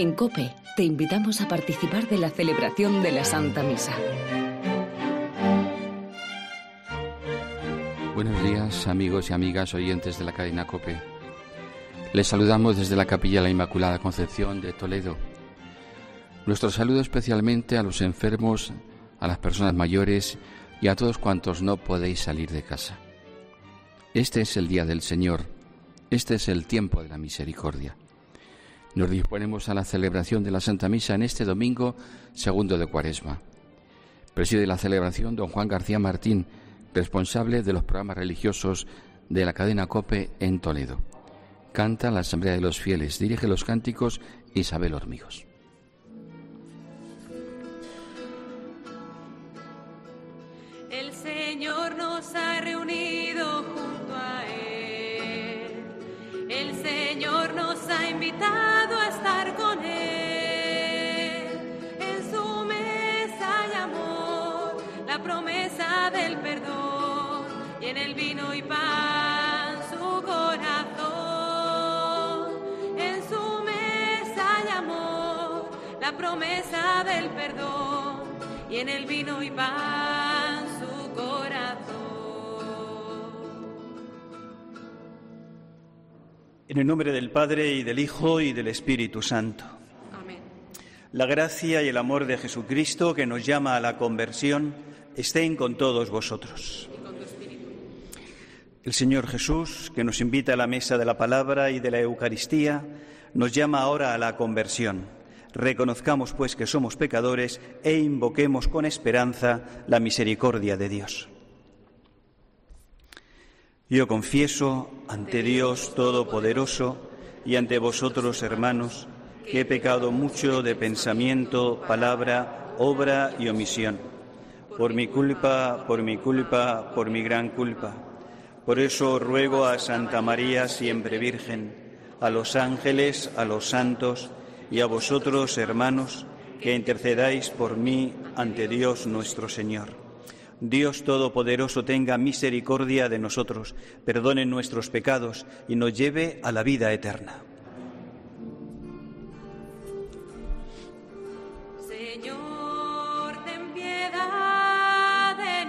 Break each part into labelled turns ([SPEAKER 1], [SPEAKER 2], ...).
[SPEAKER 1] En COPE te invitamos a participar de la celebración de la Santa Misa.
[SPEAKER 2] Buenos días, amigos y amigas oyentes de la cadena COPE. Les saludamos desde la Capilla de la Inmaculada Concepción de Toledo. Nuestro saludo especialmente a los enfermos, a las personas mayores y a todos cuantos no podéis salir de casa. Este es el día del Señor, este es el tiempo de la misericordia. Nos disponemos a la celebración de la Santa Misa en este domingo segundo de Cuaresma. Preside la celebración don Juan García Martín, responsable de los programas religiosos de la cadena COPE en Toledo. Canta la Asamblea de los Fieles, dirige los cánticos Isabel Hormigos.
[SPEAKER 3] El Señor nos ha reunido junto a Él. El Señor nos ha invitado a estar con Él. En su mesa hay amor, la promesa del perdón, y en el vino y pan su corazón. En su mesa hay amor, la promesa del perdón, y en el vino y pan su corazón.
[SPEAKER 4] En el nombre del Padre, y del Hijo, y del Espíritu Santo.
[SPEAKER 3] Amén.
[SPEAKER 4] La gracia y el amor de Jesucristo, que nos llama a la conversión, estén con todos vosotros.
[SPEAKER 3] Y con tu espíritu.
[SPEAKER 4] El Señor Jesús, que nos invita a la mesa de la palabra y de la Eucaristía, nos llama ahora a la conversión. Reconozcamos, pues, que somos pecadores e invoquemos con esperanza la misericordia de Dios. Yo confieso ante Dios Todopoderoso y ante vosotros, hermanos, que he pecado mucho de pensamiento, palabra, obra y omisión. Por mi culpa, por mi gran culpa. Por eso ruego a Santa María, siempre Virgen, a los ángeles, a los santos y a vosotros, hermanos, que intercedáis por mí ante Dios nuestro Señor. Dios Todopoderoso tenga misericordia de nosotros, perdone nuestros pecados y nos lleve a la vida eterna.
[SPEAKER 3] Señor, ten piedad de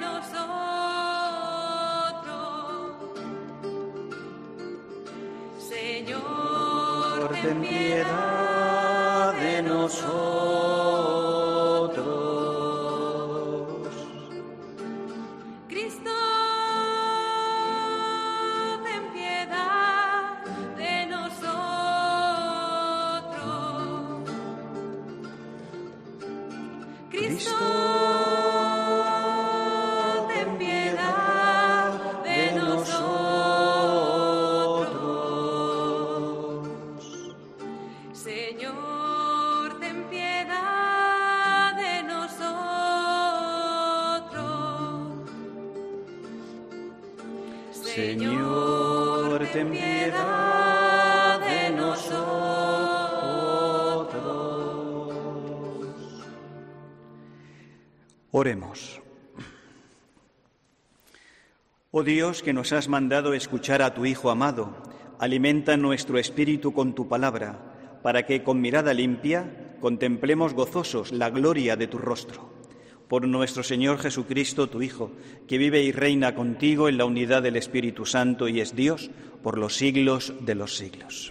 [SPEAKER 3] nosotros. Señor, ten piedad de nosotros. Cristo, ten piedad de nosotros. Cristo, ten piedad de nosotros. Señor, ten piedad de nosotros.
[SPEAKER 4] Señor, ten piedad de nosotros. Oremos. Oh Dios, que nos has mandado escuchar a tu Hijo amado, alimenta nuestro espíritu con tu palabra, para que con mirada limpia contemplemos gozosos la gloria de tu rostro. Por nuestro Señor Jesucristo, tu Hijo, que vive y reina contigo en la unidad del Espíritu Santo y es Dios por los siglos de los siglos.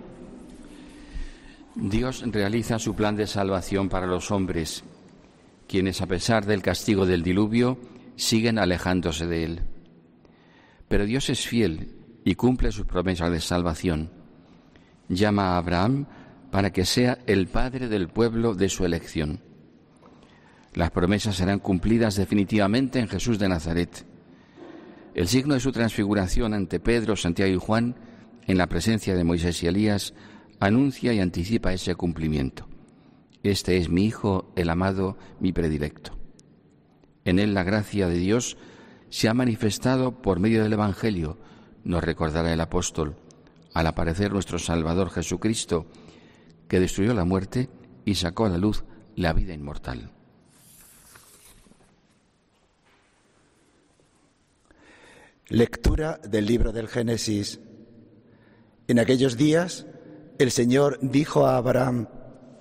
[SPEAKER 2] Dios realiza su plan de salvación para los hombres, quienes a pesar del castigo del diluvio siguen alejándose de Él. Pero Dios es fiel y cumple sus promesas de salvación. Llama a Abraham para que sea el padre del pueblo de su elección. Las promesas serán cumplidas definitivamente en Jesús de Nazaret. El signo de su transfiguración ante Pedro, Santiago y Juan, en la presencia de Moisés y Elías, anuncia y anticipa ese cumplimiento. Este es mi Hijo, el amado, mi predilecto. En él la gracia de Dios se ha manifestado por medio del Evangelio, nos recordará el apóstol, al aparecer nuestro Salvador Jesucristo, que destruyó la muerte y sacó a la luz la vida inmortal.
[SPEAKER 5] Lectura del libro del Génesis. En aquellos días el Señor dijo a Abraham: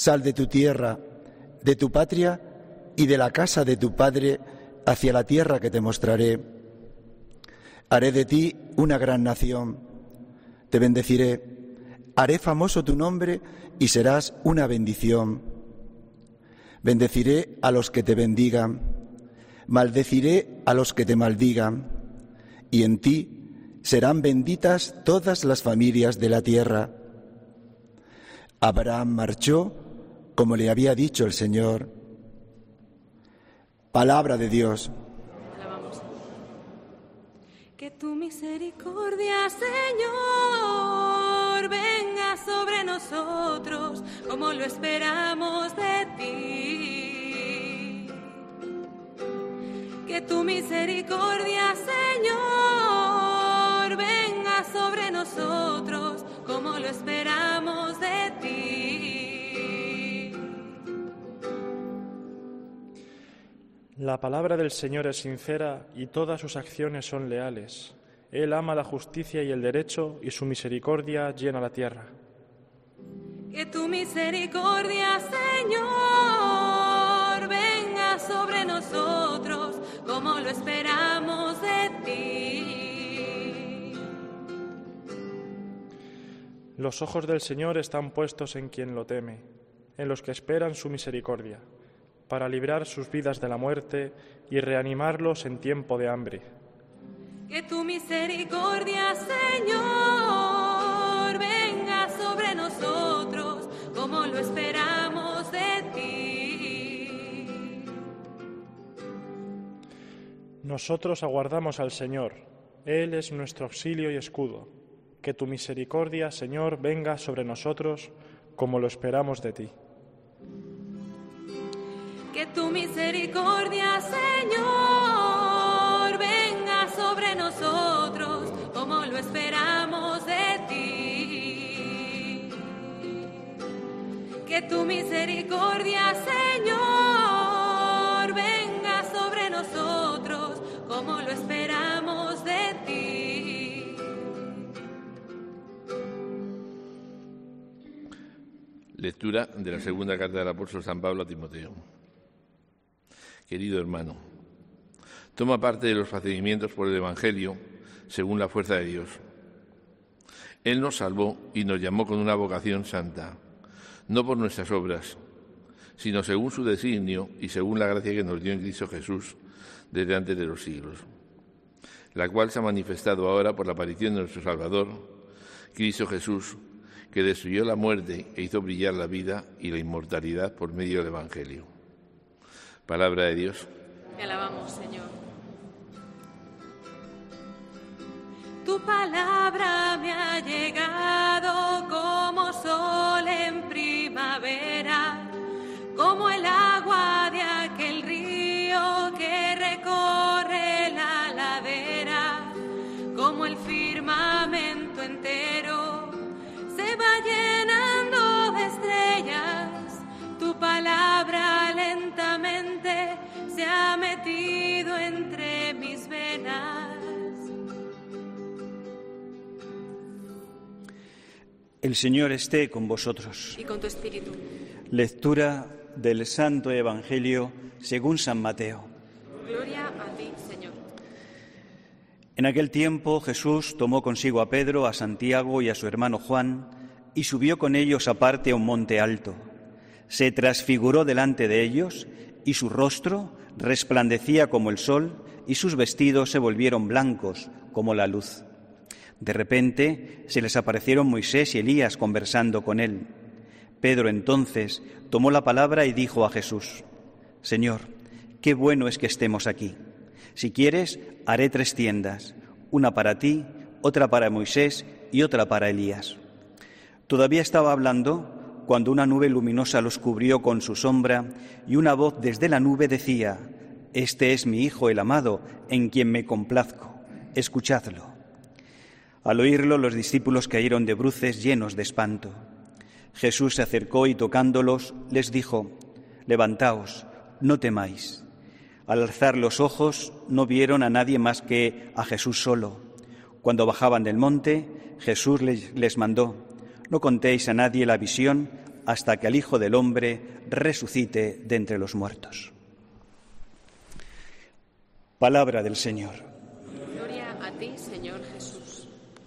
[SPEAKER 5] Sal de tu tierra, de tu patria y de la casa de tu padre hacia la tierra que te mostraré. Haré de ti una gran nación, te bendeciré, haré famoso tu nombre y serás una bendición. Bendeciré a los que te bendigan, maldeciré a los que te maldigan, y en ti serán benditas todas las familias de la tierra. Abraham marchó como le había dicho el Señor. Palabra de Dios.
[SPEAKER 3] Alabamos. Que tu misericordia, Señor, venga sobre nosotros como lo esperamos de ti. Que tu misericordia, Señor, venga sobre nosotros como lo esperamos de ti.
[SPEAKER 6] La palabra del Señor es sincera y todas sus acciones son leales. Él ama la justicia y el derecho y su misericordia llena la tierra.
[SPEAKER 3] Que tu misericordia, Señor, venga sobre nosotros como lo esperamos de ti.
[SPEAKER 6] Los ojos del Señor están puestos en quien lo teme, en los que esperan su misericordia, para librar sus vidas de la muerte y reanimarlos en tiempo de hambre.
[SPEAKER 3] Que tu misericordia, Señor, venga sobre nosotros como lo esperamos de ti.
[SPEAKER 6] Nosotros aguardamos al Señor. Él es nuestro auxilio y escudo. Que tu misericordia, Señor, venga sobre nosotros como lo esperamos de ti.
[SPEAKER 3] Que tu misericordia, Señor, venga sobre nosotros como lo esperamos de ti. Que tu misericordia, Señor, venga sobre nosotros como lo esperamos de ti.
[SPEAKER 7] Lectura de la segunda carta del apóstol San Pablo a Timoteo. Querido hermano, toma parte de los procedimientos por el Evangelio según la fuerza de Dios. Él nos salvó y nos llamó con una vocación santa, no por nuestras obras, sino según su designio y según la gracia que nos dio en Cristo Jesús desde antes de los siglos, la cual se ha manifestado ahora por la aparición de nuestro Salvador, Cristo Jesús, que destruyó la muerte e hizo brillar la vida y la inmortalidad por medio del Evangelio. Palabra de Dios.
[SPEAKER 3] Te alabamos, Señor. Tu palabra me ha llegado como sol en primavera, como el agua de aquel río que recorre la ladera, como el firmamento entero se va llenando de estrellas. Tu palabra lentamente se ha metido entre mis venas.
[SPEAKER 4] El Señor esté con vosotros.
[SPEAKER 3] Y con tu espíritu.
[SPEAKER 4] Lectura del Santo Evangelio según San Mateo.
[SPEAKER 3] Gloria a ti, Señor.
[SPEAKER 4] En aquel tiempo Jesús tomó consigo a Pedro, a Santiago y a su hermano Juan y subió con ellos aparte a un monte alto. Se transfiguró delante de ellos y su rostro resplandecía como el sol y sus vestidos se volvieron blancos como la luz. De repente se les aparecieron Moisés y Elías conversando con él. Pedro entonces tomó la palabra y dijo a Jesús: Señor, qué bueno es que estemos aquí. Si quieres, haré 3 tiendas, una para ti, otra para Moisés y otra para Elías. Todavía estaba hablando cuando una nube luminosa los cubrió con su sombra y una voz desde la nube decía: Este es mi Hijo el amado, en quien me complazco. Escuchadlo. Al oírlo, los discípulos cayeron de bruces llenos de espanto. Jesús se acercó y tocándolos les dijo: Levantaos, no temáis. Al alzar los ojos no vieron a nadie más que a Jesús solo. Cuando bajaban del monte, Jesús les mandó: No contéis a nadie la visión hasta que el Hijo del Hombre resucite de entre los muertos. Palabra del Señor.
[SPEAKER 3] Gloria a ti, Señor Jesús.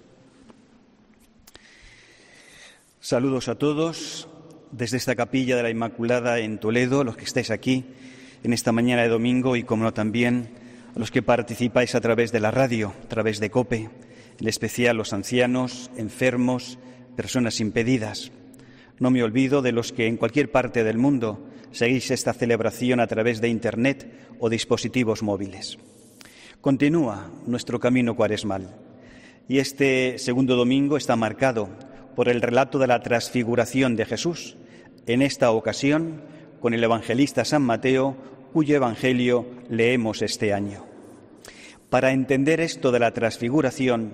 [SPEAKER 4] Saludos a todos desde esta capilla de la Inmaculada en Toledo, los que estáis aquí en esta mañana de domingo y, como no, también a los que participáis a través de la radio, a través de COPE, en especial los ancianos, enfermos, personas impedidas. No me olvido de los que en cualquier parte del mundo seguís esta celebración a través de Internet o dispositivos móviles. Continúa nuestro camino cuaresmal y este segundo domingo está marcado por el relato de la transfiguración de Jesús, en esta ocasión con el evangelista San Mateo, cuyo evangelio leemos este año. Para entender esto de la transfiguración,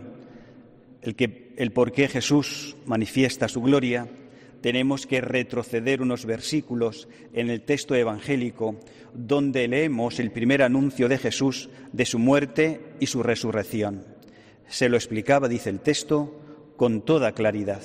[SPEAKER 4] el por qué Jesús manifiesta su gloria, tenemos que retroceder unos versículos en el texto evangélico donde leemos el primer anuncio de Jesús de su muerte y su resurrección. Se lo explicaba, dice el texto, con toda claridad.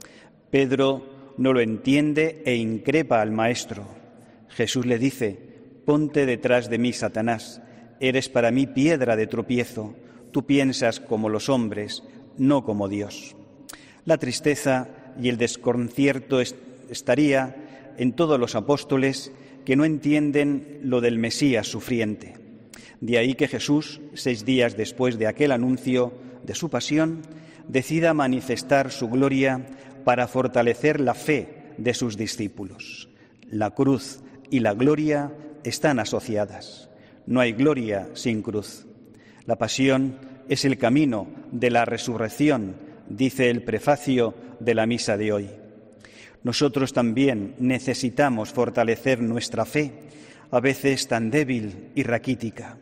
[SPEAKER 4] Pedro no lo entiende e increpa al Maestro. Jesús le dice: «Ponte detrás de mí, Satanás, eres para mí piedra de tropiezo, tú piensas como los hombres, no como Dios». La tristeza y el desconcierto estaría en todos los apóstoles que no entienden lo del Mesías sufriente. De ahí que Jesús, 6 días después de aquel anuncio de su pasión, decida manifestar su gloria para fortalecer la fe de sus discípulos. La cruz y la gloria están asociadas. No hay gloria sin cruz. La pasión es el camino de la resurrección, dice el prefacio de la misa de hoy. Nosotros también necesitamos fortalecer nuestra fe, a veces tan débil y raquítica.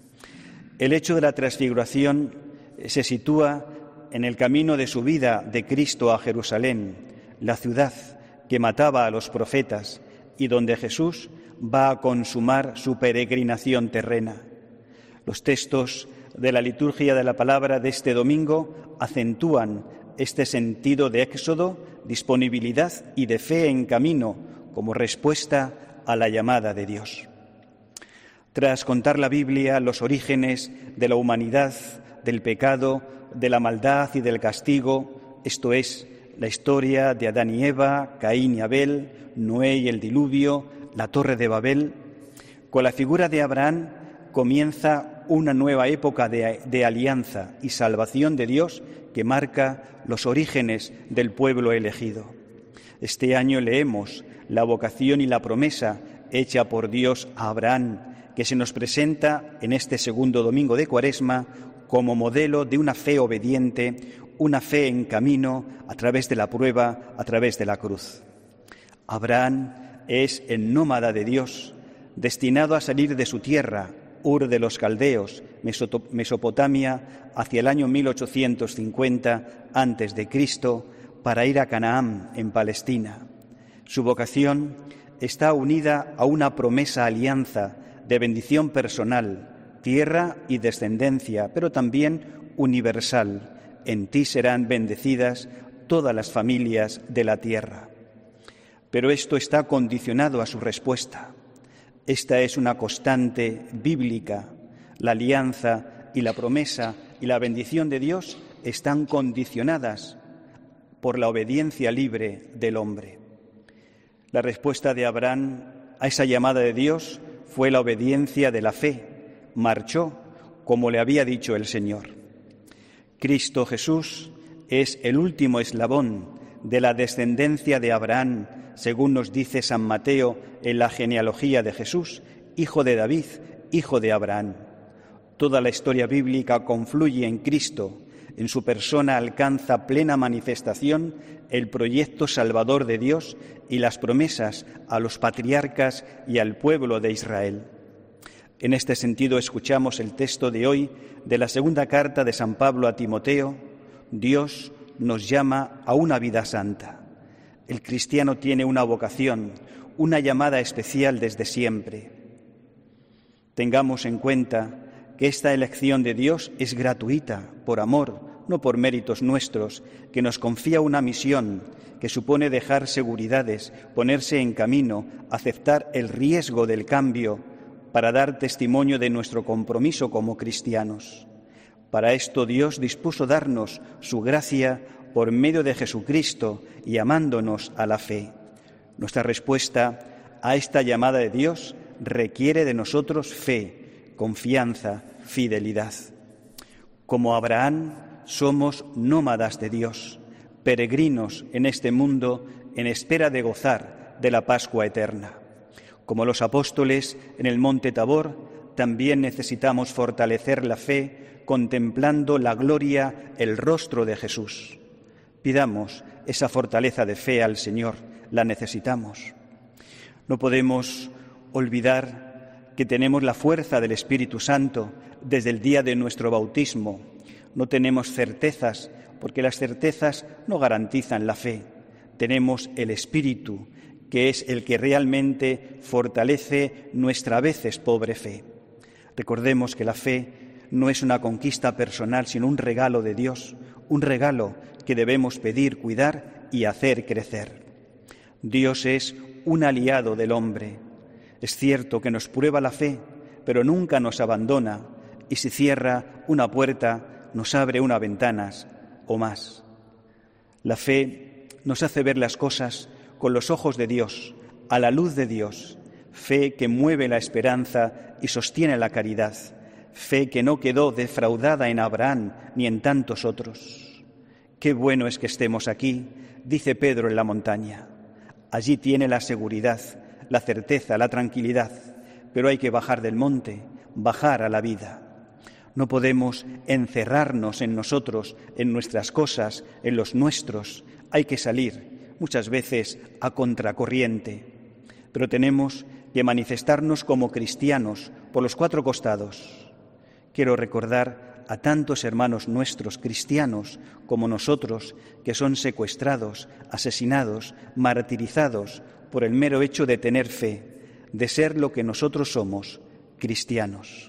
[SPEAKER 4] El hecho de la transfiguración se sitúa en el camino de subida de Cristo a Jerusalén, la ciudad que mataba a los profetas y donde Jesús va a consumar su peregrinación terrena. Los textos de la liturgia de la palabra de este domingo acentúan este sentido de éxodo, disponibilidad y de fe en camino como respuesta a la llamada de Dios. Tras contar la Biblia los orígenes de la humanidad, del pecado, de la maldad y del castigo, esto es, la historia de Adán y Eva, Caín y Abel, Noé y el diluvio, la Torre de Babel, con la figura de Abraham comienza una nueva época de alianza y salvación de Dios que marca los orígenes del pueblo elegido. Este año leemos la vocación y la promesa hecha por Dios a Abraham, que se nos presenta en este segundo domingo de Cuaresma como modelo de una fe obediente, una fe en camino a través de la prueba, a través de la cruz. Abraham es el nómada de Dios, destinado a salir de su tierra, Ur de los Caldeos, Mesopotamia, hacia el año 1850 a.C., para ir a Canaán, en Palestina. Su vocación está unida a una promesa alianza de bendición personal, tierra y descendencia, pero también universal. En ti serán bendecidas todas las familias de la tierra. Pero esto está condicionado a su respuesta. Esta es una constante bíblica. La alianza y la promesa y la bendición de Dios están condicionadas por la obediencia libre del hombre. La respuesta de Abraham a esa llamada de Dios fue la obediencia de la fe. Marchó como le había dicho el Señor. Cristo Jesús es el último eslabón de la descendencia de Abraham, según nos dice San Mateo en la genealogía de Jesús, hijo de David, hijo de Abraham. Toda la historia bíblica confluye en Cristo. En su persona alcanza plena manifestación el proyecto salvador de Dios y las promesas a los patriarcas y al pueblo de Israel. En este sentido, escuchamos el texto de hoy de la segunda carta de San Pablo a Timoteo. Dios nos llama a una vida santa. El cristiano tiene una vocación, una llamada especial desde siempre. Tengamos en cuenta que esta elección de Dios es gratuita, por amor, no por méritos nuestros, que nos confía una misión que supone dejar seguridades, ponerse en camino, aceptar el riesgo del cambio para dar testimonio de nuestro compromiso como cristianos. Para esto Dios dispuso darnos su gracia por medio de Jesucristo, llamándonos a la fe. Nuestra respuesta a esta llamada de Dios requiere de nosotros fe, confianza, fidelidad. Como Abraham, somos nómadas de Dios, peregrinos en este mundo en espera de gozar de la Pascua eterna. Como los apóstoles en el monte Tabor, también necesitamos fortalecer la fe contemplando la gloria, el rostro de Jesús. Pidamos esa fortaleza de fe al Señor, la necesitamos. No podemos olvidar que tenemos la fuerza del Espíritu Santo desde el día de nuestro bautismo. No tenemos certezas, porque las certezas no garantizan la fe. Tenemos el Espíritu, que es el que realmente fortalece nuestra a veces pobre fe. Recordemos que la fe no es una conquista personal, sino un regalo de Dios, un regalo que debemos pedir, cuidar y hacer crecer. Dios es un aliado del hombre. Es cierto que nos prueba la fe, pero nunca nos abandona, y si cierra una puerta, nos abre una ventana o más. La fe nos hace ver las cosas con los ojos de Dios, a la luz de Dios, fe que mueve la esperanza y sostiene la caridad, fe que no quedó defraudada en Abraham ni en tantos otros. Qué bueno es que estemos aquí, dice Pedro en la montaña. Allí tiene la seguridad, la certeza, la tranquilidad, pero hay que bajar del monte, bajar a la vida. No podemos encerrarnos en nosotros, en nuestras cosas, en los nuestros. Hay que salir, muchas veces a contracorriente, pero tenemos que manifestarnos como cristianos por los cuatro costados. Quiero recordar a tantos hermanos nuestros cristianos como nosotros que son secuestrados, asesinados, martirizados por el mero hecho de tener fe, de ser lo que nosotros somos, cristianos.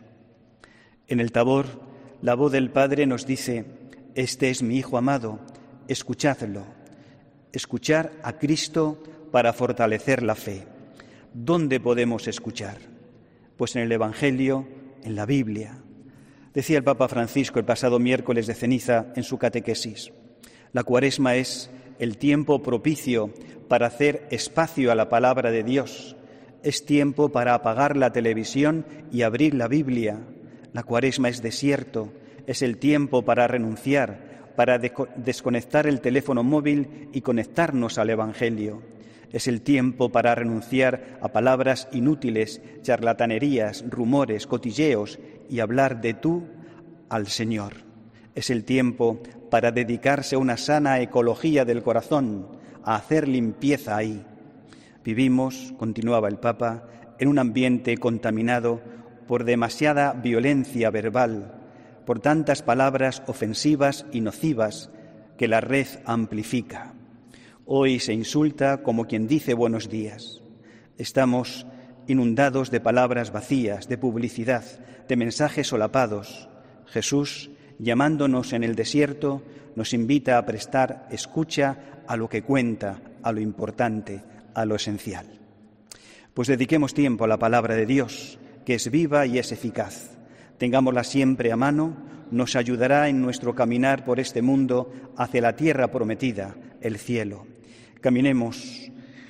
[SPEAKER 4] En el Tabor, la voz del Padre nos dice: «Este es mi Hijo amado, escuchadlo». Escuchar a Cristo para fortalecer la fe. ¿Dónde podemos escuchar? Pues en el Evangelio, en la Biblia. Decía el Papa Francisco el pasado miércoles de ceniza en su catequesis: la Cuaresma es el tiempo propicio para hacer espacio a la palabra de Dios. Es tiempo para apagar la televisión y abrir la Biblia. La Cuaresma es desierto, es el tiempo para renunciar, para desconectar el teléfono móvil y conectarnos al Evangelio. Es el tiempo para renunciar a palabras inútiles, charlatanerías, rumores, cotilleos y hablar de tú al Señor. Es el tiempo para dedicarse a una sana ecología del corazón, a hacer limpieza ahí. Vivimos, continuaba el Papa, en un ambiente contaminado por demasiada violencia verbal, por tantas palabras ofensivas y nocivas que la red amplifica. Hoy se insulta como quien dice buenos días. Estamos inundados de palabras vacías, de publicidad, de mensajes solapados. Jesús, llamándonos en el desierto, nos invita a prestar escucha a lo que cuenta, a lo importante, a lo esencial. Pues dediquemos tiempo a la palabra de Dios, que es viva y es eficaz. Tengámosla siempre a mano, nos ayudará en nuestro caminar por este mundo hacia la tierra prometida, el cielo. Caminemos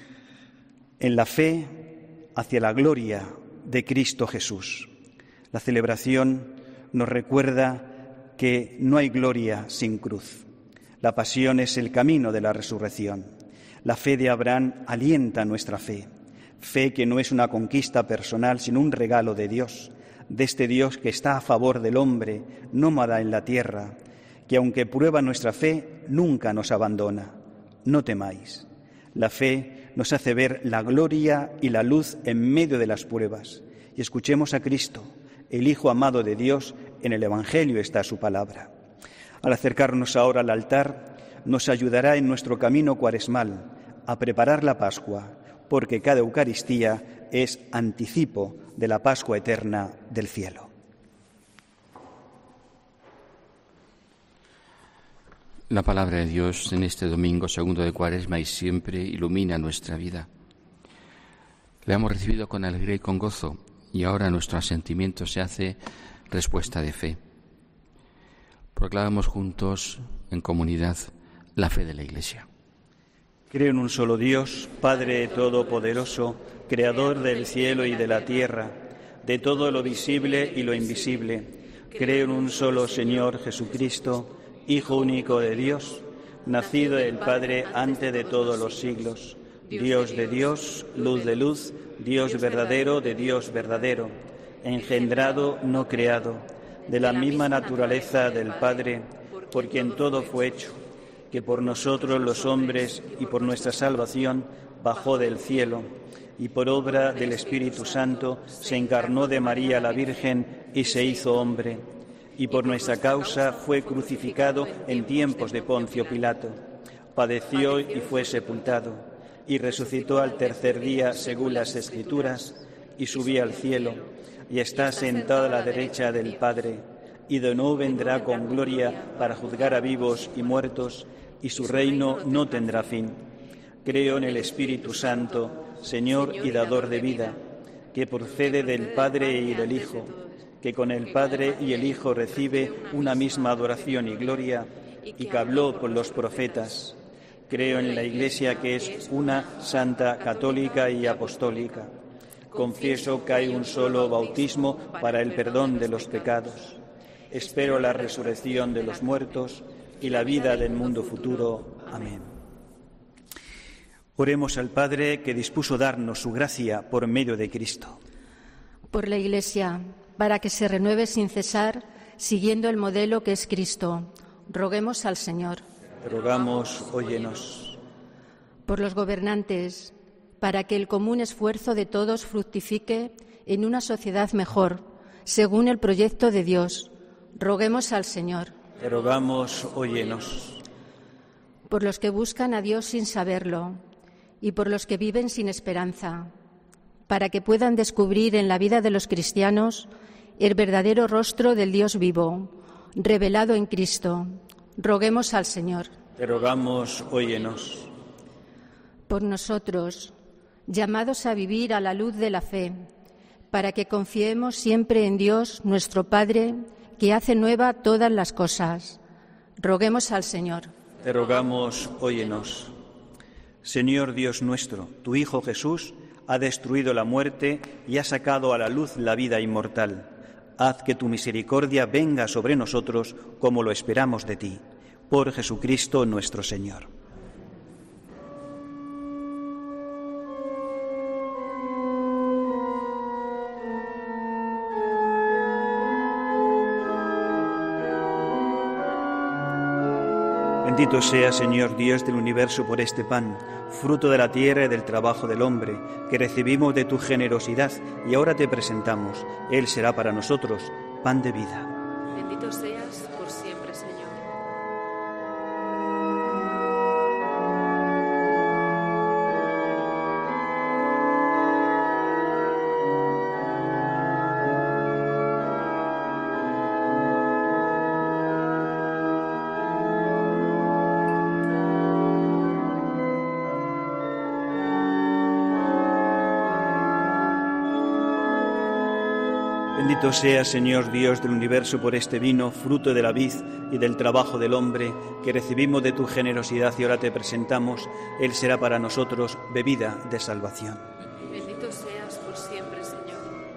[SPEAKER 4] en la fe hacia la gloria de Cristo Jesús. La celebración nos recuerda que no hay gloria sin cruz. La pasión es el camino de la resurrección. La fe de Abraham alienta nuestra fe. Fe que no es una conquista personal, sino un regalo de Dios, de este Dios que está a favor del hombre, nómada en la tierra, que aunque prueba nuestra fe, nunca nos abandona. No temáis. La fe nos hace ver la gloria y la luz en medio de las pruebas. Y escuchemos a Cristo, el Hijo amado de Dios. En el Evangelio está su palabra. Al acercarnos ahora al altar, nos ayudará en nuestro camino cuaresmal a preparar la Pascua, porque cada Eucaristía es anticipo de la Pascua eterna del cielo.
[SPEAKER 2] La palabra de Dios en este domingo segundo de Cuaresma y siempre ilumina nuestra vida. La hemos recibido con alegría y con gozo, y ahora nuestro asentimiento se hace respuesta de fe. Proclamamos juntos, en comunidad, la fe de la Iglesia.
[SPEAKER 4] Creo en un solo Dios, Padre Todopoderoso, Creador del cielo y de la tierra, de todo lo visible y lo invisible. Creo en un solo Señor Jesucristo, Hijo único de Dios, nacido del Padre antes de todos los siglos, Dios de Dios, luz de luz, Dios verdadero de Dios verdadero, engendrado, no creado, de la misma naturaleza del Padre, por quien todo fue hecho, que por nosotros los hombres y por nuestra salvación bajó del cielo, y por obra del Espíritu Santo se encarnó de María la Virgen y se hizo hombre, y por nuestra causa fue crucificado en tiempos de Poncio Pilato, padeció y fue sepultado, y resucitó al tercer día según las Escrituras, y subió al cielo, y está sentado a la derecha del Padre, y de nuevo vendrá con gloria para juzgar a vivos y muertos, y su reino no tendrá fin. Creo en el Espíritu Santo, Señor y dador de vida, que procede del Padre y del Hijo, que con el Padre y el Hijo recibe una misma adoración y gloria, y que habló con los profetas. Creo en la Iglesia, que es una, santa, católica y apostólica. Confieso que hay un solo bautismo para el perdón de los pecados. Espero la resurrección de los muertos y la vida del mundo futuro. Amén. Oremos al Padre, que dispuso darnos su gracia por medio de Cristo.
[SPEAKER 8] Por la Iglesia, para que se renueve sin cesar, siguiendo el modelo que es Cristo. Roguemos al Señor.
[SPEAKER 4] Te rogamos, óyenos.
[SPEAKER 8] Por los gobernantes, para que el común esfuerzo de todos fructifique en una sociedad mejor, según el proyecto de Dios. Roguemos al Señor.
[SPEAKER 4] Te rogamos, óyenos.
[SPEAKER 8] Por los que buscan a Dios sin saberlo y por los que viven sin esperanza, para que puedan descubrir en la vida de los cristianos el verdadero rostro del Dios vivo, revelado en Cristo. Roguemos al Señor.
[SPEAKER 4] Te rogamos, óyenos.
[SPEAKER 8] Por nosotros, llamados a vivir a la luz de la fe, para que confiemos siempre en Dios, nuestro Padre, que hace nueva todas las cosas. Roguemos al Señor.
[SPEAKER 4] Te rogamos, óyenos. Señor Dios nuestro, tu Hijo Jesús ha destruido la muerte y ha sacado a la luz la vida inmortal. Haz que tu misericordia venga sobre nosotros como lo esperamos de ti. Por Jesucristo nuestro Señor. Bendito sea, Señor Dios del universo, por este pan, fruto de la tierra y del trabajo del hombre, que recibimos de tu generosidad y ahora te presentamos. Él será para nosotros pan de vida.
[SPEAKER 3] Bendito seas por siempre, Señor.
[SPEAKER 4] Bendito sea, Señor Dios del universo, por este vino, fruto de la vid y del trabajo del hombre, que recibimos de tu generosidad y ahora te presentamos. Él será para nosotros bebida de salvación.
[SPEAKER 3] Bendito seas por siempre, Señor.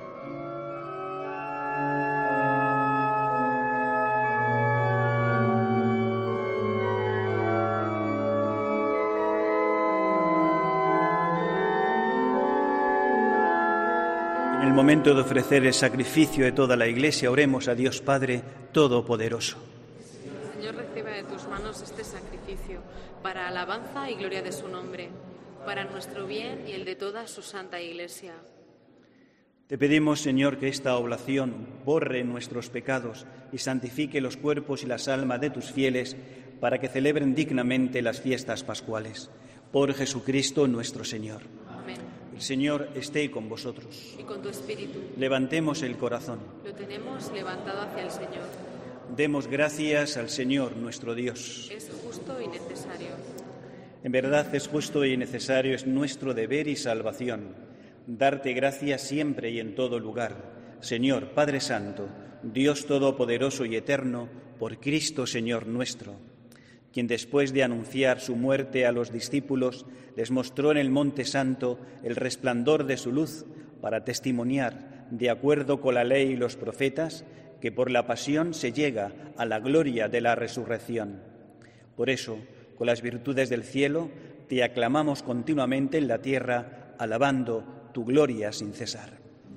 [SPEAKER 4] En el momento de ofrecer el sacrificio de toda la Iglesia, oremos a Dios Padre Todopoderoso.
[SPEAKER 3] Señor, reciba de tus manos este sacrificio para alabanza y gloria de su nombre, para nuestro bien y el de toda su santa Iglesia.
[SPEAKER 4] Te pedimos, Señor, que esta oblación borre nuestros pecados y santifique los cuerpos y las almas de tus fieles para que celebren dignamente las fiestas pascuales. Por Jesucristo nuestro Señor.
[SPEAKER 3] Amén.
[SPEAKER 4] El Señor esté con vosotros.
[SPEAKER 3] Y con tu espíritu.
[SPEAKER 4] Levantemos el corazón.
[SPEAKER 3] Lo tenemos levantado hacia el Señor.
[SPEAKER 4] Demos gracias al Señor nuestro Dios.
[SPEAKER 3] Es justo y necesario.
[SPEAKER 4] En verdad es justo y necesario, es nuestro deber y salvación, darte gracias siempre y en todo lugar, Señor Padre Santo, Dios Todopoderoso y Eterno, por Cristo Señor nuestro, quien después de anunciar su muerte a los discípulos, les mostró en el Monte Santo el resplandor de su luz para testimoniar, de acuerdo con la ley y los profetas, que por la pasión se llega a la gloria de la resurrección. Por eso, con las virtudes del cielo, te aclamamos continuamente en la tierra, alabando tu gloria sin cesar.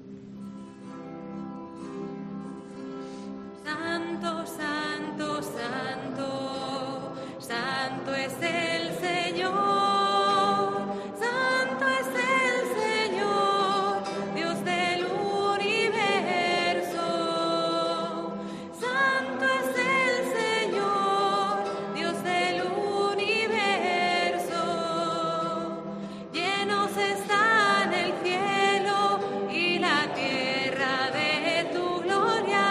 [SPEAKER 3] Santo, santo, santo, santo es el Señor, santo es el Señor, Dios del universo. Santo es el Señor, Dios del universo. Llenos están el cielo y la tierra de tu gloria.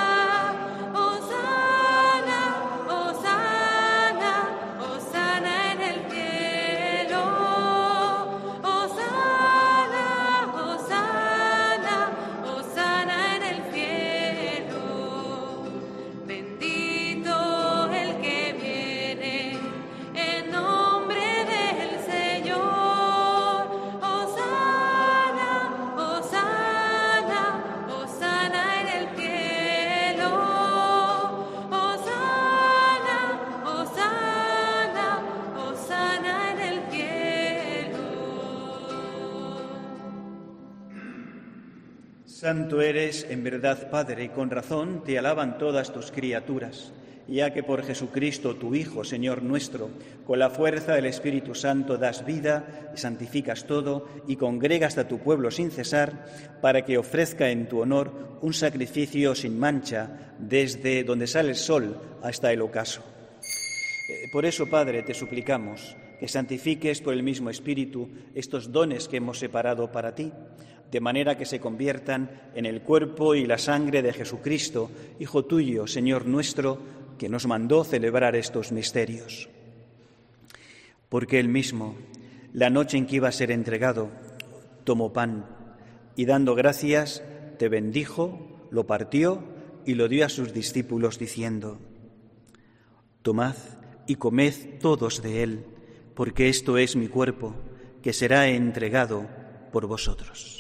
[SPEAKER 4] Santo eres, en verdad, Padre, y con razón te alaban todas tus criaturas, ya que por Jesucristo, tu Hijo, Señor nuestro, con la fuerza del Espíritu Santo das vida y santificas todo y congregas a tu pueblo sin cesar, para que ofrezca en tu honor un sacrificio sin mancha desde donde sale el sol hasta el ocaso. Por eso, Padre, te suplicamos que santifiques por el mismo Espíritu estos dones que hemos separado para ti, de manera que se conviertan en el cuerpo y la sangre de Jesucristo, Hijo tuyo, Señor nuestro, que nos mandó celebrar estos misterios. Porque Él mismo, la noche en que iba a ser entregado, tomó pan y, dando gracias, te bendijo, lo partió y lo dio a sus discípulos, diciendo: Tomad y comed todos de él, porque esto es mi cuerpo, que será entregado por vosotros.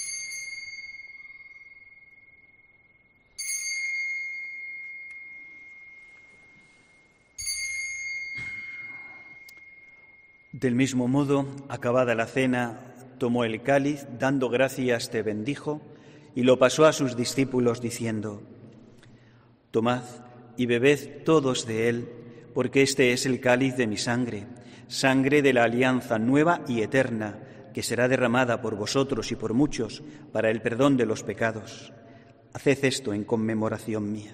[SPEAKER 4] Del mismo modo, acabada la cena, tomó el cáliz, dando gracias te bendijo, y lo pasó a sus discípulos diciendo: Tomad y bebed todos de él, porque este es el cáliz de mi sangre, sangre de la alianza nueva y eterna, que será derramada por vosotros y por muchos para el perdón de los pecados. Haced esto en conmemoración mía.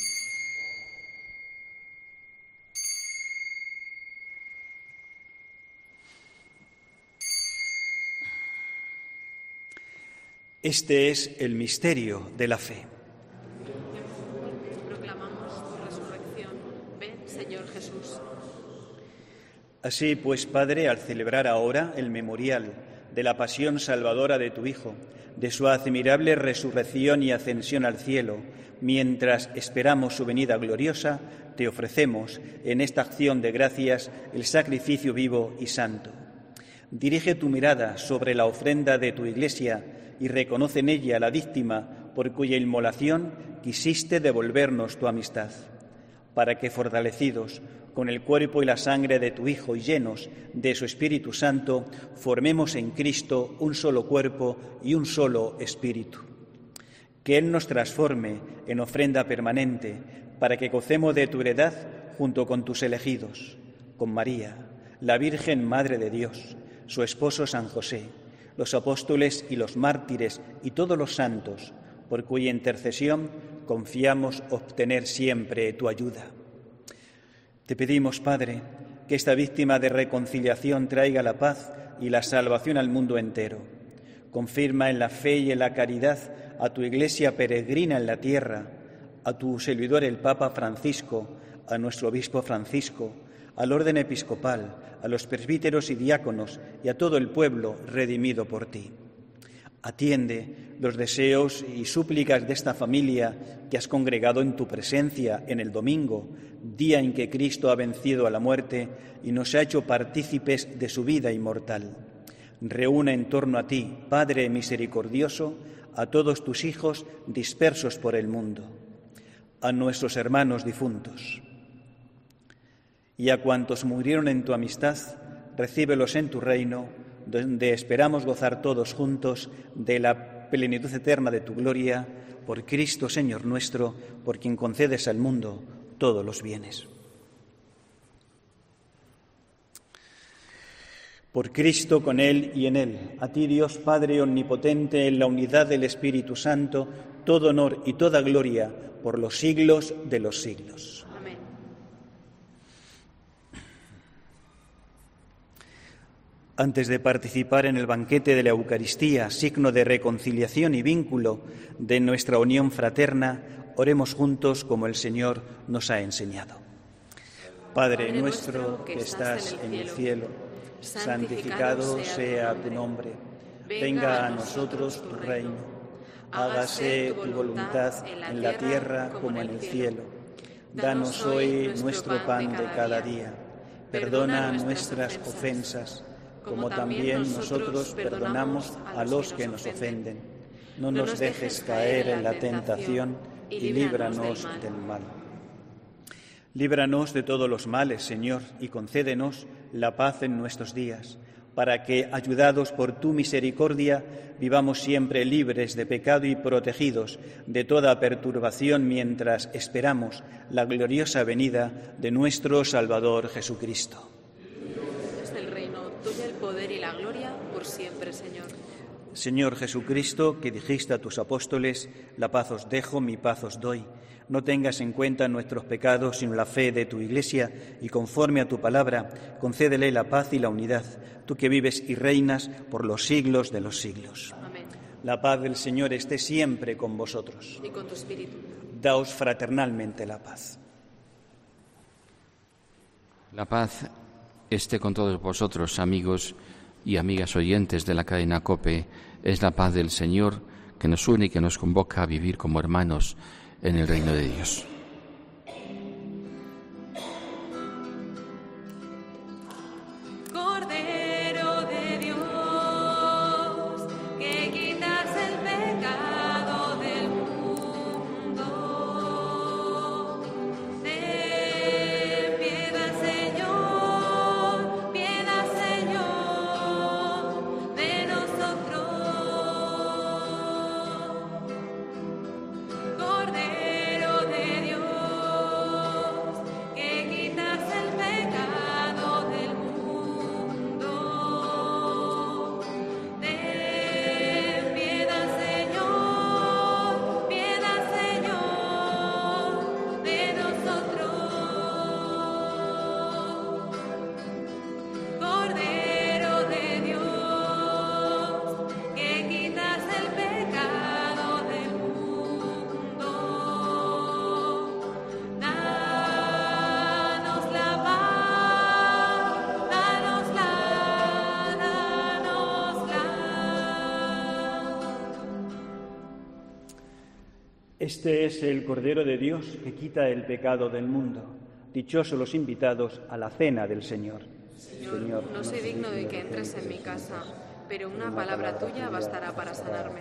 [SPEAKER 4] Este es el misterio de la fe.
[SPEAKER 3] Proclamamos tu resurrección. Ven, Señor Jesús.
[SPEAKER 4] Así pues, Padre, al celebrar ahora el memorial de la pasión salvadora de tu Hijo, de su admirable resurrección y ascensión al cielo, mientras esperamos su venida gloriosa, te ofrecemos en esta acción de gracias el sacrificio vivo y santo. Dirige tu mirada sobre la ofrenda de tu Iglesia y reconoce en ella la víctima por cuya inmolación quisiste devolvernos tu amistad, para que, fortalecidos con el cuerpo y la sangre de tu Hijo y llenos de su Espíritu Santo, formemos en Cristo un solo cuerpo y un solo espíritu. Que Él nos transforme en ofrenda permanente, para que gocemos de tu heredad junto con tus elegidos, con María, la Virgen Madre de Dios, su esposo San José, los apóstoles y los mártires y todos los santos, por cuya intercesión confiamos obtener siempre tu ayuda. Te pedimos, Padre, que esta víctima de reconciliación traiga la paz y la salvación al mundo entero. Confirma en la fe y en la caridad a tu Iglesia peregrina en la tierra, a tu servidor el Papa Francisco, a nuestro obispo Francisco, al orden episcopal, a los presbíteros y diáconos y a todo el pueblo redimido por ti. Atiende los deseos y súplicas de esta familia que has congregado en tu presencia en el domingo, día en que Cristo ha vencido a la muerte y nos ha hecho partícipes de su vida inmortal. Reúne en torno a ti, Padre misericordioso, a todos tus hijos dispersos por el mundo, a nuestros hermanos difuntos y a cuantos murieron en tu amistad, recíbelos en tu reino, donde esperamos gozar todos juntos de la plenitud eterna de tu gloria, por Cristo Señor nuestro, por quien concedes al mundo todos los bienes. Por Cristo, con Él y en Él, a ti Dios Padre omnipotente, en la unidad del Espíritu Santo, todo honor y toda gloria por los siglos de los siglos.
[SPEAKER 3] Amén.
[SPEAKER 4] Antes de participar en el banquete de la Eucaristía, signo de reconciliación y vínculo de nuestra unión fraterna, oremos juntos como el Señor nos ha enseñado. Padre nuestro que estás en el cielo, santificado sea tu nombre. Venga a nosotros tu reino. Hágase tu voluntad en la tierra como en el cielo. Danos hoy nuestro pan de cada día. Perdona nuestras ofensas, como también nosotros perdonamos a los que nos ofenden. No nos dejes caer en la tentación y líbranos del mal. Líbranos de todos los males, Señor, y concédenos la paz en nuestros días, para que, ayudados por tu misericordia, vivamos siempre libres de pecado y protegidos de toda perturbación mientras esperamos la gloriosa venida de nuestro Salvador Jesucristo.
[SPEAKER 3] Es el reino, tuyo el poder y la gloria por siempre, Señor.
[SPEAKER 4] Señor Jesucristo, que dijiste a tus apóstoles, la paz os dejo, mi paz os doy. No tengas en cuenta nuestros pecados, sino la fe de tu Iglesia, y conforme a tu palabra, concédele la paz y la unidad, tú que vives y reinas por los siglos de los siglos.
[SPEAKER 3] Amén.
[SPEAKER 4] La paz del Señor esté siempre con vosotros.
[SPEAKER 3] Y con tu espíritu.
[SPEAKER 4] Daos fraternalmente la paz.
[SPEAKER 2] La paz esté con todos vosotros, amigos y amigas oyentes de la cadena COPE. Es la paz del Señor que nos une y que nos convoca a vivir como hermanos en el reino de Dios.
[SPEAKER 3] Cordero de Dios, que quitas el pecado del mundo. Ten piedad, Señor, de nosotros. Cordero de Dios, que quitas el pecado del mundo. Ten piedad, Señor, de nosotros. Cordero de Dios, que quitas el pecado del mundo. Danos la paz, danosla.
[SPEAKER 4] Este es el Cordero de Dios que quita el pecado del mundo. Dichosos los invitados a la cena del Señor.
[SPEAKER 3] Señor, no soy digno de que entres en mi casa, pero una palabra tuya bastará para sanarme.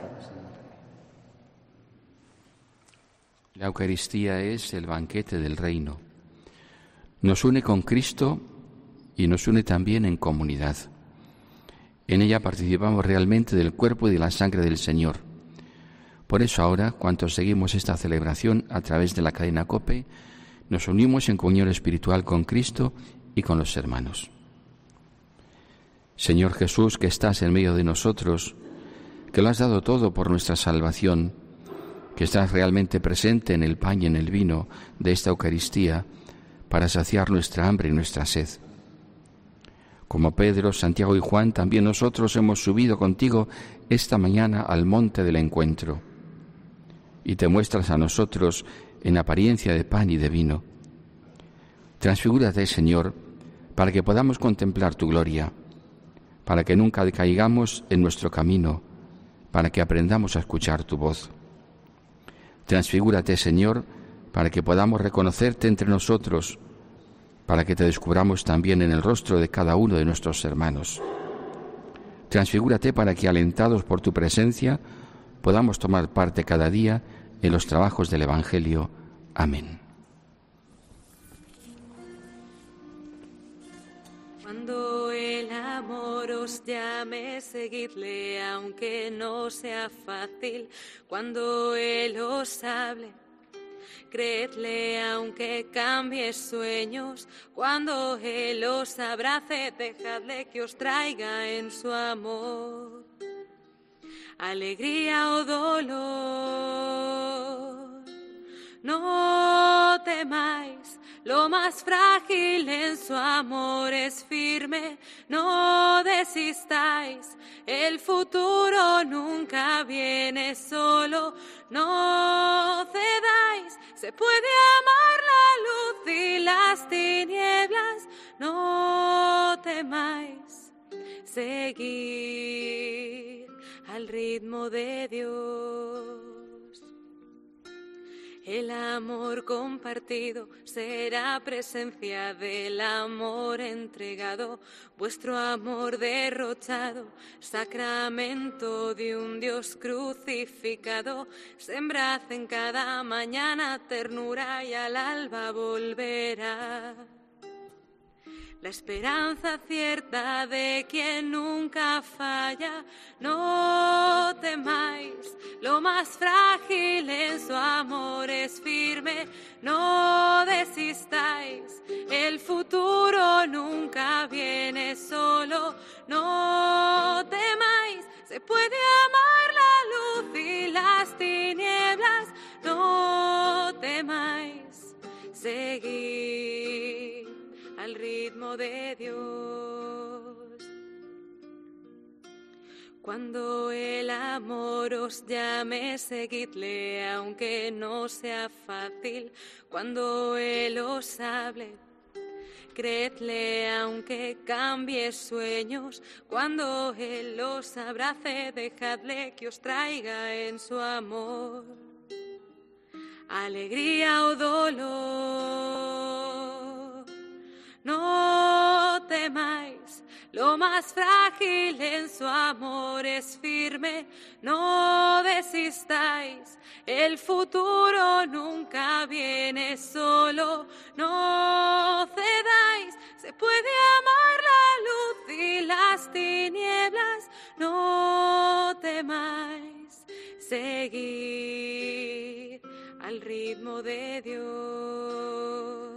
[SPEAKER 2] La Eucaristía es el banquete del reino. Nos une con Cristo y nos une también en comunidad. En ella participamos realmente del cuerpo y de la sangre del Señor. Por eso ahora, cuantos seguimos esta celebración a través de la cadena COPE, nos unimos en comunión espiritual con Cristo y con los hermanos. Señor Jesús, que estás en medio de nosotros, que lo has dado todo por nuestra salvación, que estás realmente presente en el pan y en el vino de esta Eucaristía para saciar nuestra hambre y nuestra sed. Como Pedro, Santiago y Juan, también nosotros hemos subido contigo esta mañana al monte del encuentro y te muestras a nosotros en apariencia de pan y de vino. Transfigúrate, Señor, para que podamos contemplar tu gloria, para que nunca decaigamos en nuestro camino, para que aprendamos a escuchar tu voz. Transfigúrate, Señor, para que podamos reconocerte entre nosotros, para que te descubramos también en el rostro de cada uno de nuestros hermanos. Transfigúrate para que, alentados por tu presencia, podamos tomar parte cada día en los trabajos del Evangelio. Amén.
[SPEAKER 3] Cuando el amor os llame, seguidle, aunque no sea fácil. Cuando Él os hable, creedle, aunque cambie sueños. Cuando Él os abrace, dejadle que os traiga en su amor alegría o dolor. No temáis, lo más frágil en su amor es firme. No desistáis, el futuro nunca viene solo. No cedáis, se puede amar la luz y las tinieblas. No temáis, seguid al ritmo de Dios. El amor compartido será presencia del amor entregado, vuestro amor derrochado, sacramento de un Dios crucificado. Sembrad en cada mañana ternura y al alba volverá la esperanza cierta de quien nunca falla. No temáis, lo más frágil en su amor es firme. No desistáis, el futuro nunca viene solo. No temáis, se puede amar la luz y las tinieblas. No temáis, seguid al ritmo de Dios. Cuando el amor os llame, seguidle, aunque no sea fácil. Cuando Él os hable, creedle, aunque cambie sueños. Cuando Él os abrace, dejadle que os traiga en su amor alegría o dolor. No temáis, lo más frágil en su amor es firme. No desistáis, el futuro nunca viene solo. No cedáis, se puede amar la luz y las tinieblas. No temáis, seguid al ritmo de Dios.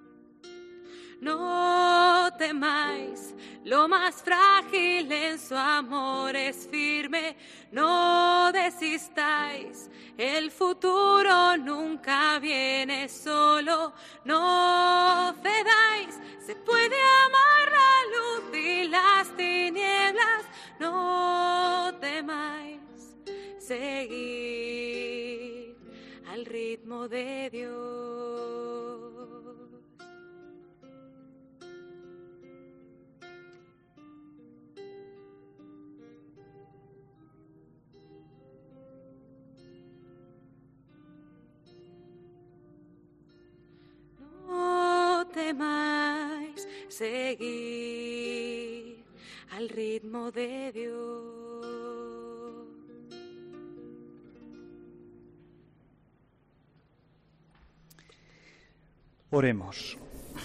[SPEAKER 3] No temáis, lo más frágil en su amor es firme. No desistáis, el futuro nunca viene solo. No cedáis, se puede amar la luz y las tinieblas. No temáis, seguid al ritmo de Dios. No temáis, seguid al ritmo de Dios.
[SPEAKER 4] Oremos.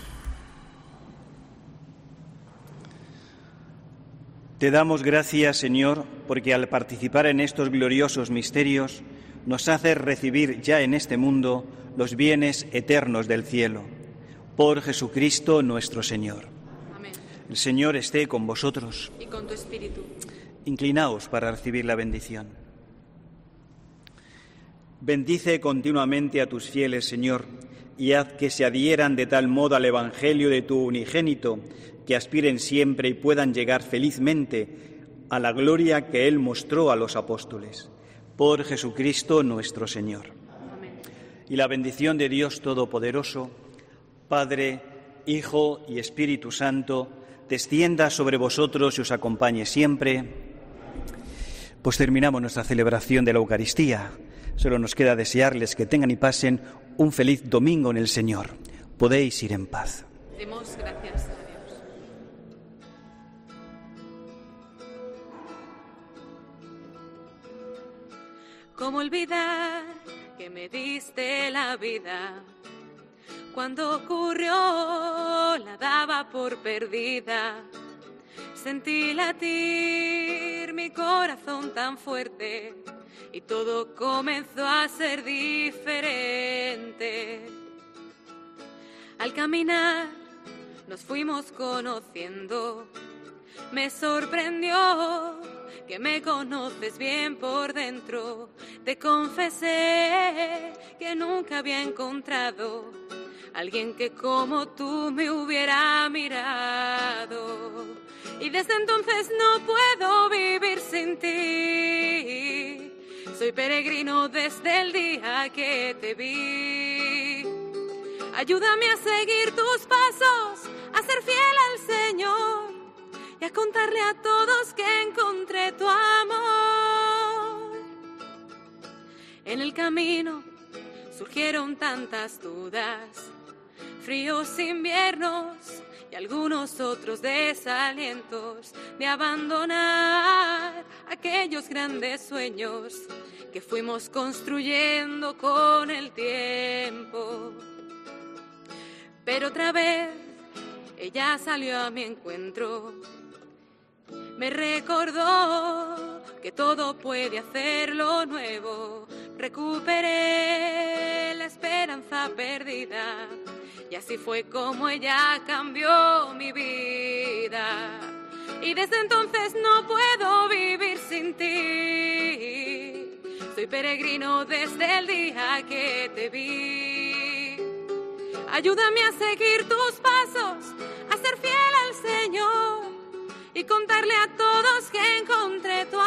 [SPEAKER 4] Te damos gracias, Señor, porque al participar en estos gloriosos misterios nos haces recibir ya en este mundo los bienes eternos del cielo. Por Jesucristo nuestro Señor.
[SPEAKER 3] Amén.
[SPEAKER 4] El Señor esté con vosotros.
[SPEAKER 3] Y con tu espíritu.
[SPEAKER 4] Inclinaos para recibir la bendición. Bendice continuamente a tus fieles, Señor, y haz que se adhieran de tal modo al Evangelio de tu unigénito, que aspiren siempre y puedan llegar felizmente a la gloria que Él mostró a los apóstoles. Por Jesucristo nuestro Señor.
[SPEAKER 3] Amén.
[SPEAKER 4] y la bendición de Dios Todopoderoso, Padre, Hijo y Espíritu Santo, descienda sobre vosotros y os acompañe siempre. Pues terminamos nuestra celebración de la Eucaristía. Solo nos queda desearles que tengan y pasen un feliz domingo en el Señor. Podéis ir en paz.
[SPEAKER 3] Demos gracias a Dios. ¿Cómo olvidar que me diste la vida? Cuando ocurrió la daba por perdida. Sentí latir mi corazón tan fuerte y todo comenzó a ser diferente. Al caminar nos fuimos conociendo. Me sorprendió que me conoces bien por dentro. Te confesé que nunca había encontrado alguien que como tú me hubiera mirado. Y desde entonces no puedo vivir sin ti. Soy peregrino desde el día que te vi. Ayúdame a seguir tus pasos, a ser fiel al Señor y a contarle a todos que encontré tu amor. En el camino surgieron tantas dudas, fríos inviernos y algunos otros desalientos de abandonar aquellos grandes sueños que fuimos construyendo con el tiempo. Pero otra vez ella salió a mi encuentro, me recordó que todo puede hacerlo nuevo. Recuperé la esperanza perdida y así fue como ella cambió mi vida. Y desde entonces no puedo vivir sin ti. Soy peregrino desde el día que te vi. Ayúdame a seguir tus pasos, a ser fiel al Señor y contarle a todos que encontré tu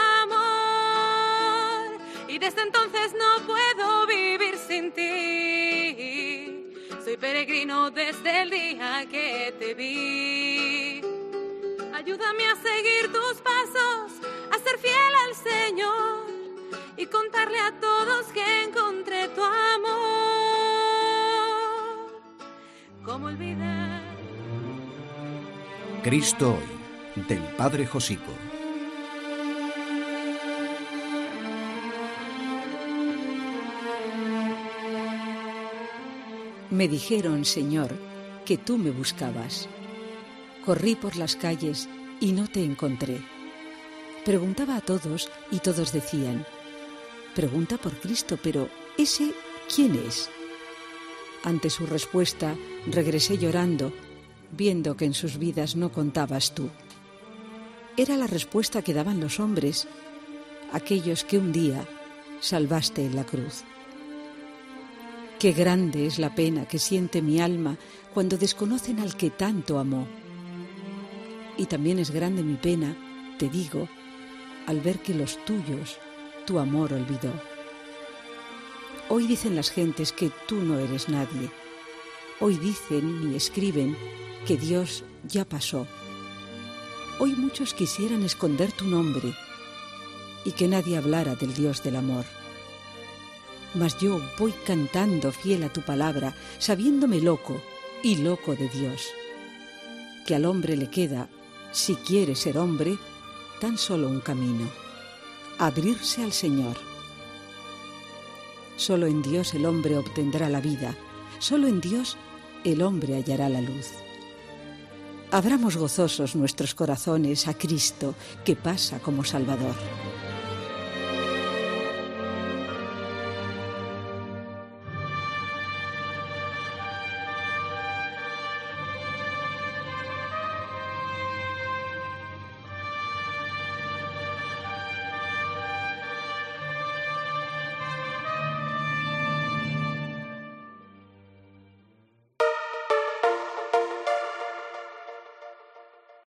[SPEAKER 3] amor. Y desde entonces no puedo vivir sin ti. Soy peregrino desde el día que te vi. Ayúdame a seguir tus pasos, a ser fiel al Señor y contarle a todos que encontré tu amor. ¿Cómo olvidar?
[SPEAKER 9] Cristo hoy, del Padre Josico.
[SPEAKER 10] Me dijeron, Señor, que tú me buscabas. Corrí por las calles y no te encontré. Preguntaba a todos y todos decían, pregunta por Cristo, pero ¿ese quién es? Ante su respuesta regresé llorando, viendo que en sus vidas no contabas tú. Era la respuesta que daban los hombres, aquellos que un día salvaste en la cruz. Qué grande es la pena que siente mi alma cuando desconocen al que tanto amó. Y también es grande mi pena, te digo, al ver que los tuyos tu amor olvidó. Hoy dicen las gentes que tú no eres nadie. Hoy dicen y escriben que Dios ya pasó. Hoy muchos quisieran esconder tu nombre y que nadie hablara del Dios del amor. Mas yo voy cantando fiel a tu palabra, sabiéndome loco y loco de Dios, que al hombre le queda, si quiere ser hombre, tan solo un camino: abrirse al Señor. Solo en Dios el hombre obtendrá la vida, solo en Dios el hombre hallará la luz. Abramos gozosos nuestros corazones a Cristo, que pasa como Salvador.